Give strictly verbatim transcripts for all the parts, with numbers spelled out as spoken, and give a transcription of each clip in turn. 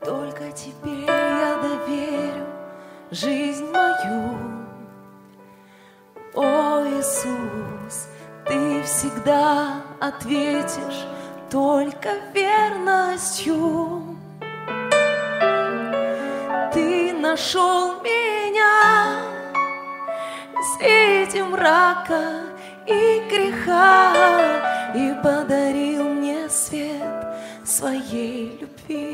Только тебе я доверю жизнь мою. О, Иисус, Ты всегда ответишь только верностью. Ты нашел меня среди мрака и греха и подарил мне свет своей любви.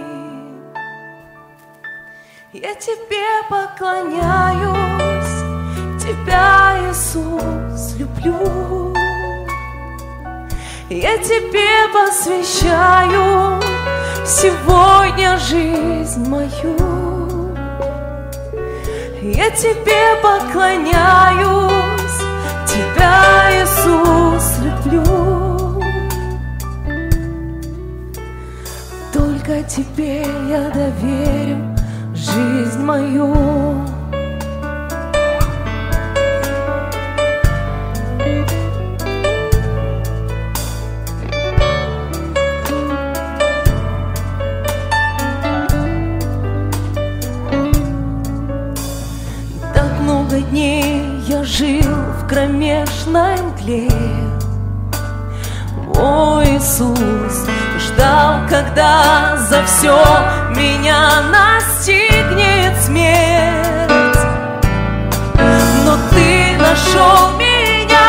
Я Тебе поклоняюсь, Тебя, Иисус, люблю. Я Тебе посвящаю сегодня жизнь мою. Я Тебе поклоняюсь, Тебя, Иисус, люблю. Только Тебе я доверю жизнь мою. Так много дней я жил в кромешной мгле. О, Иисус, ждал, когда за все меня настигнет смерть. Но Ты нашел меня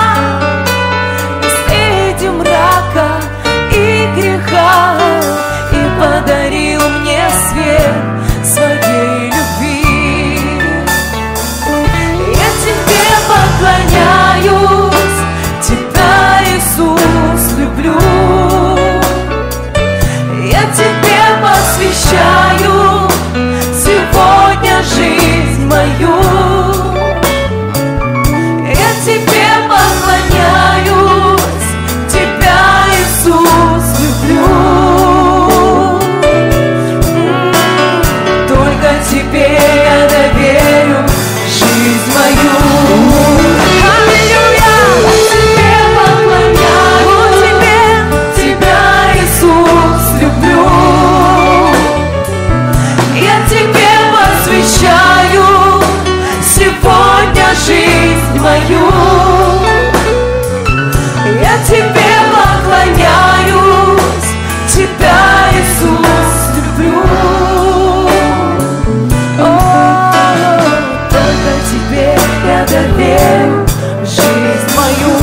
среди мрака и греха и подарил мне свет своей любви. Я Тебе поклоняюсь, Тебя, Иисус, люблю. Я Тебе посвящаю сегодня жизнь мою. Я Тебе поклоняюсь, Тебя, Иисус, люблю. Только Тебе я доверю жизнь мою. Аллилуйя! Тебе поклоняюсь, Тебе, Тебя, Иисус, люблю. Я Тебе посвящаю сегодня жизнь мою. Я Тебе поклоняюсь, Тебя, Иисус, люблю. О, только Тебе я доверю жизнь мою.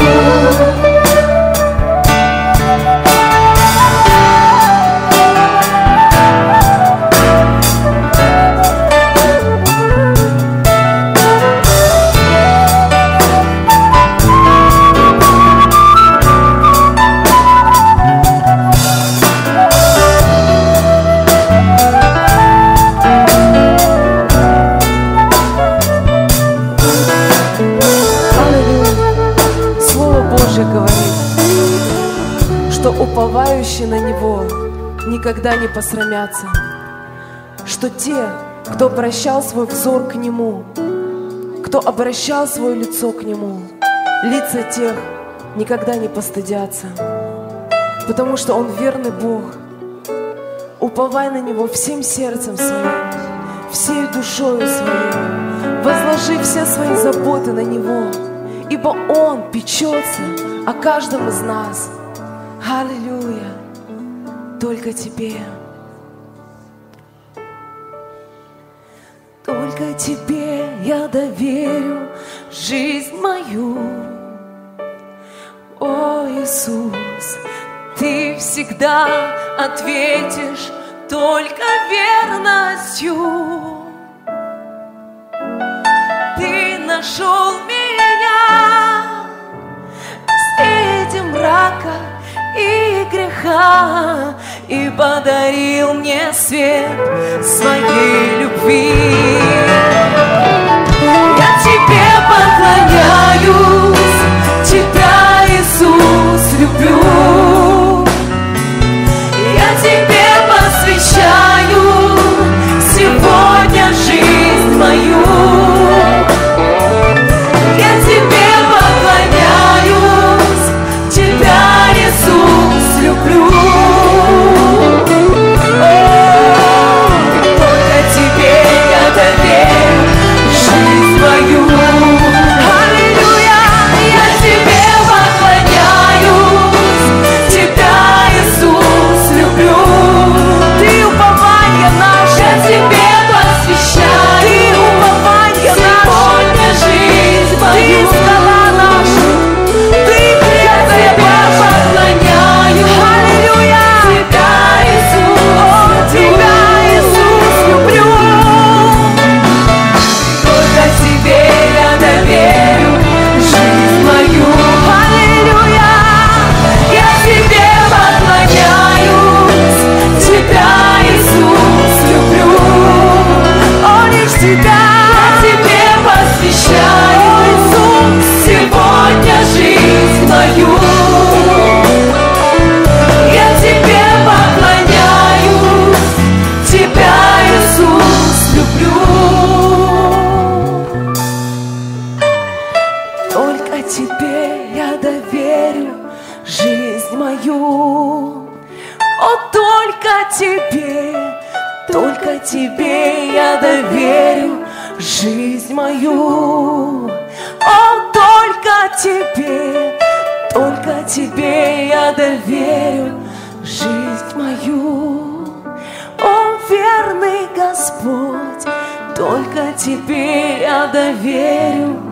Что уповающие на Него никогда не посрамятся, что те, кто обращал свой взор к Нему, кто обращал свое лицо к Нему, лица тех никогда не постыдятся, потому что Он верный Бог. Уповай на Него всем сердцем своим, всей душою своей, возложи все свои заботы на Него, ибо Он печется о каждом из нас. Аллилуйя! Только Тебе, только Тебе я доверю жизнь мою. О, Иисус, Ты всегда ответишь только верностью. Ты нашел меня среди мрака и греха и подарил мне свет своей любви. Я Тебе поклоняюсь, Тебя, Иисус, люблю. Я Тебе посвящаю сегодня жизнь мою. Я Тебе поклоняюсь, Тебя, Иисус, люблю. О, Тебе, только Тебе я доверю жизнь мою. О, только Тебе, только Тебе я доверю жизнь мою. О, верный Господь, только Тебе я доверю